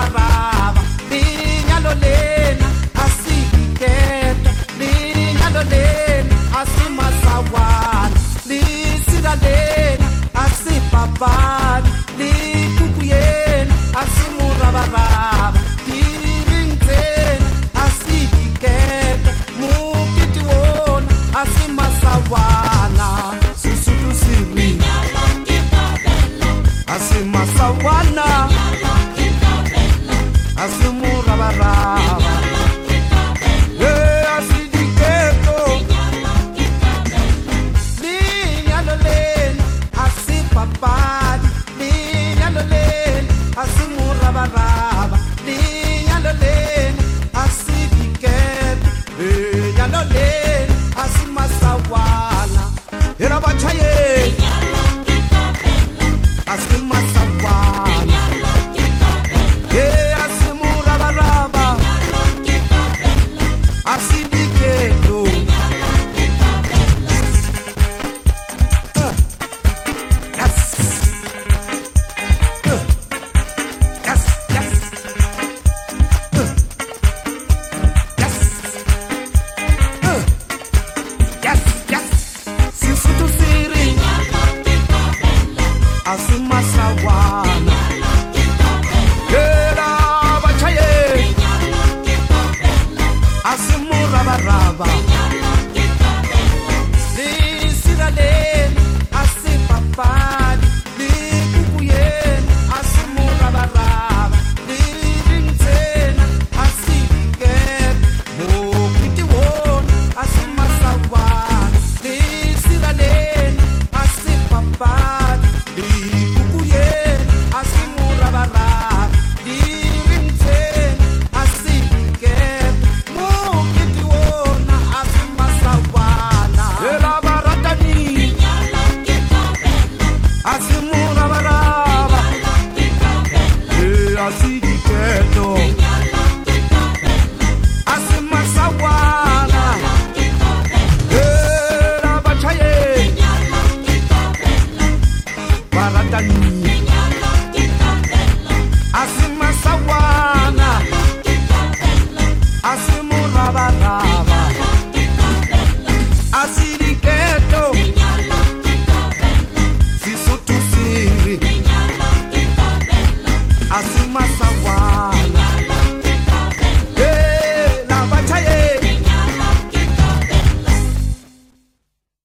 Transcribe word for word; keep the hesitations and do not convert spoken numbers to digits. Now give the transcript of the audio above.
muravarava lenyalo lena asidiketo lenyalo lena asimasawana lisira lena asipapani likukuyena asimuravarava tirinzena asidiketo mukiti wona asimasawana sisutu siri asimasawana asimuravarava asidiketo linyalo lena asipapani linyalo lena asimuravarava linyalo lena asidiketo linyalo lena asimasawana era bachaye asimasawana asimuravarava asidiketo Assim